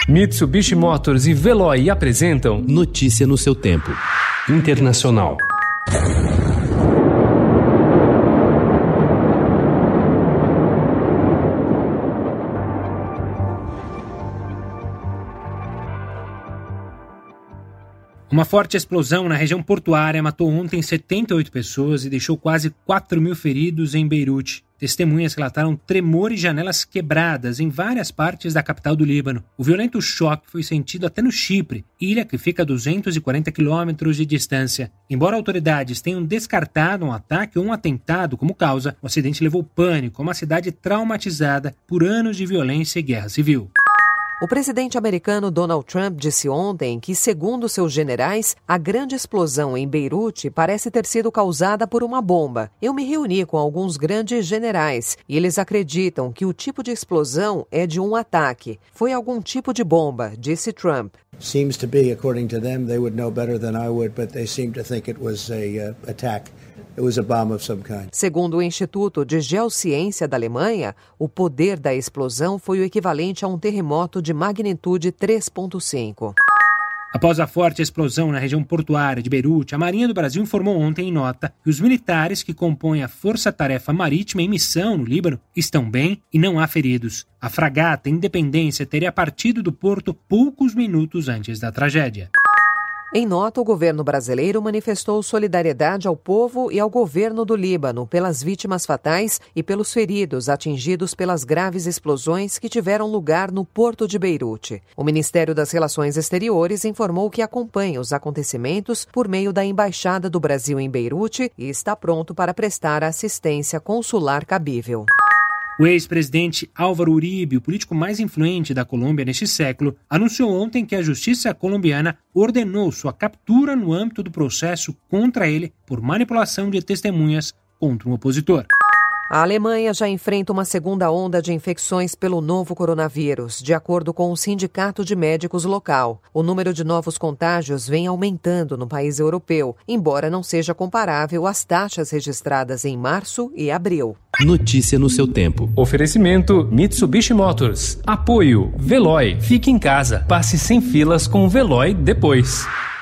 Mitsubishi Motors e Veloy apresentam Notícia no seu tempo. Internacional. Uma forte explosão na região portuária matou ontem 78 pessoas e deixou quase 4.000 feridos em Beirute. Testemunhas relataram tremor e janelas quebradas em várias partes da capital do Líbano. O violento choque foi sentido até no Chipre, ilha que fica a 240 quilômetros de distância. Embora autoridades tenham descartado um ataque ou um atentado como causa, o acidente levou pânico a uma cidade traumatizada por anos de violência e guerra civil. O presidente americano Donald Trump disse ontem que, segundo seus generais, a grande explosão em Beirute parece ter sido causada por uma bomba. Eu me reuni com alguns grandes generais e eles acreditam que o tipo de explosão é de um ataque. Foi algum tipo de bomba, disse Trump. Seems to be, according to them, they would know better than I would, but they seem to think it was a attack. It was a bomb of some kind. Segundo o Instituto de Geociência da Alemanha, o poder da explosão foi o equivalente a um terremoto de magnitude 3,5. Após a forte explosão na região portuária de Beirute, a Marinha do Brasil informou ontem em nota que os militares que compõem a Força-Tarefa Marítima em missão no Líbano estão bem e não há feridos. A fragata Independência teria partido do porto poucos minutos antes da tragédia. Em nota, o governo brasileiro manifestou solidariedade ao povo e ao governo do Líbano pelas vítimas fatais e pelos feridos atingidos pelas graves explosões que tiveram lugar no porto de Beirute. O Ministério das Relações Exteriores informou que acompanha os acontecimentos por meio da Embaixada do Brasil em Beirute e está pronto para prestar a assistência consular cabível. O ex-presidente Álvaro Uribe, o político mais influente da Colômbia neste século, anunciou ontem que a justiça colombiana ordenou sua captura no âmbito do processo contra ele por manipulação de testemunhas contra um opositor. A Alemanha já enfrenta uma segunda onda de infecções pelo novo coronavírus, de acordo com o Sindicato de Médicos local. O número de novos contágios vem aumentando no país europeu, embora não seja comparável às taxas registradas em março e abril. Notícia no seu tempo. Oferecimento Mitsubishi Motors. Apoio Veloy. Fique em casa. Passe sem filas com o Veloy depois.